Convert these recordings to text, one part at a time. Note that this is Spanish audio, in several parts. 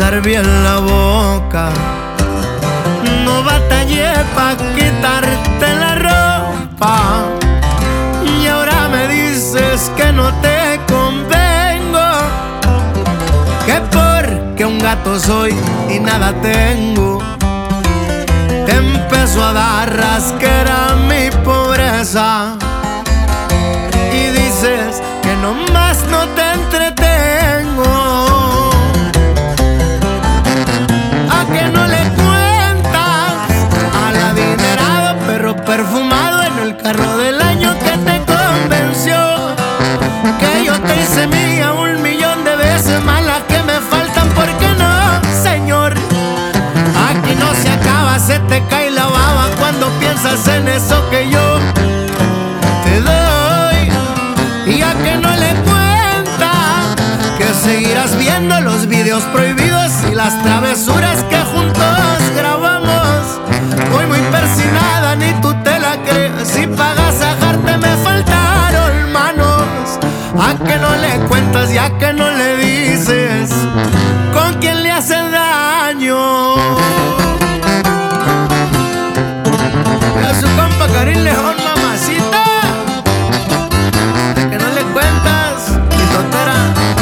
besar bien la boca. No batallé pa' quitarte la ropa. Y ahora me dices que no te convengo, que porque un gato soy y nada tengo. Te empezó a dar rasquera mi pobreza. Y dices que nomás no te entretengo. ¿A que no le cuentas al adinerado perro perfumado en el carro del año que te convenció que yo te hice mía 1.000.000 de veces más las que me faltan? ¿Por qué no, señor? Aquí no se acaba, se te cae la baba cuando piensas en eso que yo te doy. Y a que no le cuentas que seguirás viendo los videos prohibidos y las travesuras que juntos grabamos. Voy muy persinada, ni tú te la crees. Si pagas a jarte me faltaron manos. A que no le cuentas y a que no le dices con quién le hacen daño. A su compa Karim León, mamacita. A que no le cuentas, mi totera.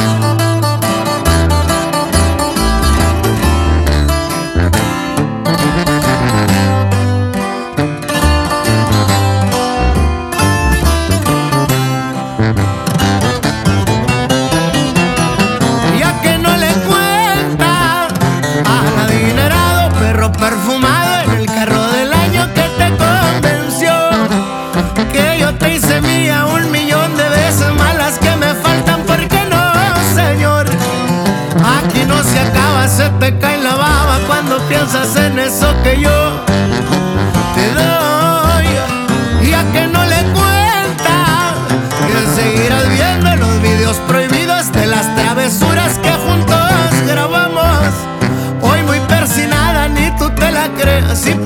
Y a que no le cuentas al adinerado perro perfumado en el carro del año que te convenció que yo te hice mía 1.000.000 de veces más las que me faltan. ¿Por qué no, señor? Aquí no se acaba, se te cae la baba cuando piensas en eso que yo te doy. Y a que no le cuentas que seguirás viendo los videos prohibidos de las travesuras que juntos grabamos. Hoy muy persinada, ni tú te la crees. Si